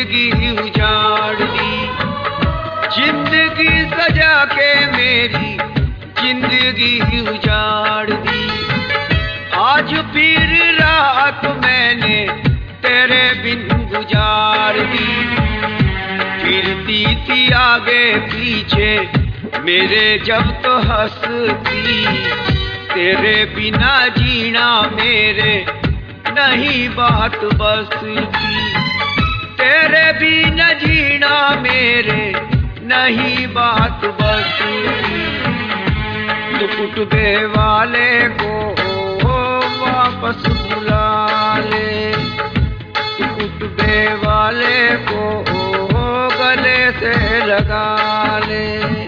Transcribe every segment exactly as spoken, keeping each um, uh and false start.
जिंदगी उजाड़ दी, जिंदगी सजा के मेरी जिंदगी उजाड़ दी। आज फिर रात मैंने तेरे बिन गुजार दी, फिरती थी आगे पीछे मेरे जब तो हंसती, तेरे बिना जीना मेरे नहीं बात बसती, तेरे बिना जीना मेरे नहीं बात बसती। टुकटुके वाले को वापस बुला ले, टुकटुके वाले को गले से लगा ले।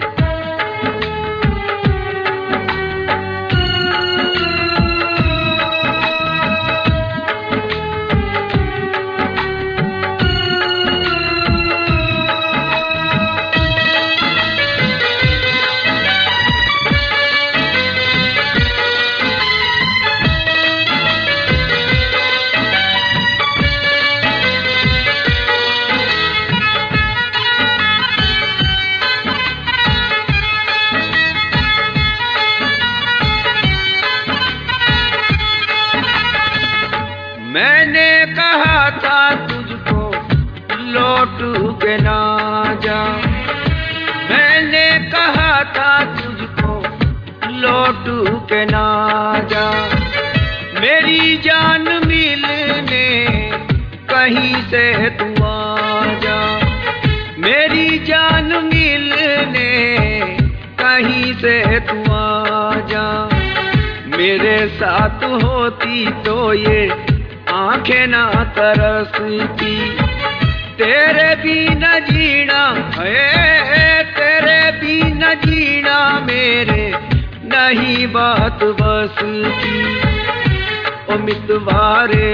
मैंने कहा था तुझको लौट के ना जा, मैंने कहा था तुझको लौट के ना जा। मेरी जान मिलने कहीं से तू आ जा, मेरी जान मिलने कहीं से तू आ जा। मेरे साथ होती तो ये आंखें ना तरसती, तेरे बिना जीना है, तेरे बिना जीना मेरे नहीं बात बसती। ओ मितवारे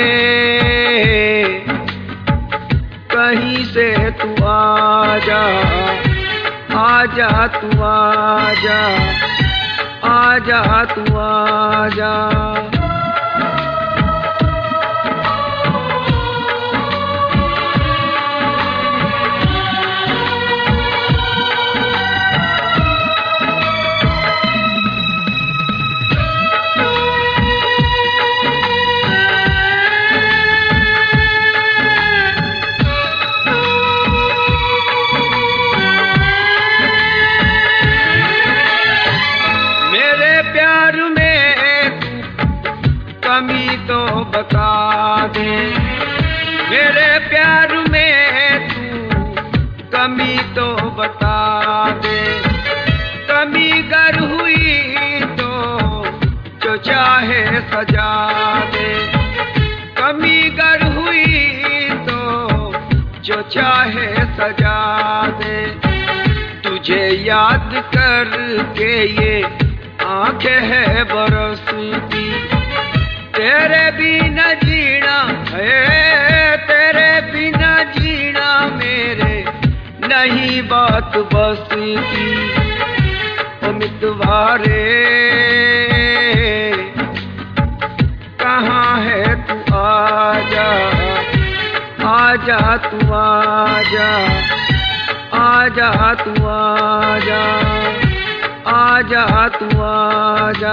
कहीं से तू आ जा, आ जा तू आ जा, आ जा तू आ जा। कमी तो बता दे, मेरे प्यार में तू कमी तो बता दे। कमी गर हुई तो जो चाहे सजा दे, कमी गर हुई तो जो चाहे सजा दे। तुझे याद करके ये आंखें है बरसती, तेरे बिना जीना है, तेरे बिना जीना मेरे नहीं बात बसती। ओ मितवारे कहाँ है तू आ जा, आ जा तू आ जा, आ जा तू आ जा, आ जा तू आ जा।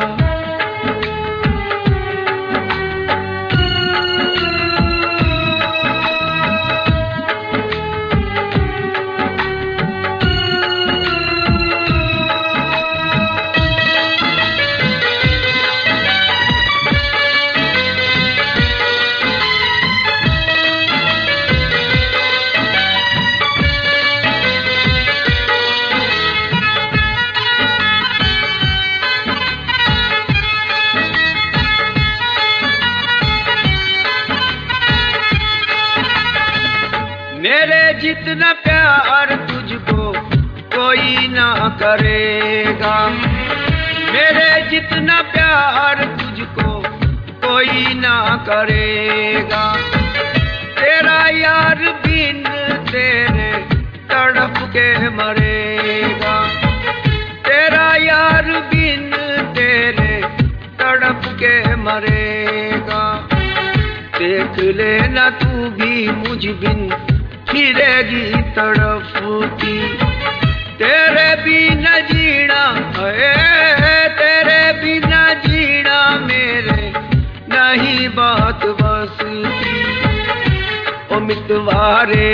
मेरे जितना प्यार तुझको कोई ना करेगा, मेरे जितना प्यार तुझको कोई ना करेगा। तेरा यार बिन तेरे तड़प के मरेगा, तेरा यार बिन तेरे तड़प के मरेगा। देख लेना तू भी भी मुझ बिन फिरेगी तड़पती। तेरे बिना जीना है, तेरे बिना जीना मेरे नहीं बात बसती। ओ मितवारे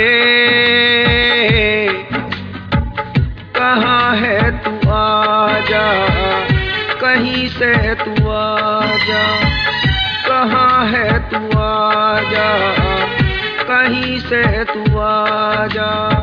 कहाँ है तू, आजा कहीं से तू आजा। कहाँ है तू, आजा कहीं से तू आजा।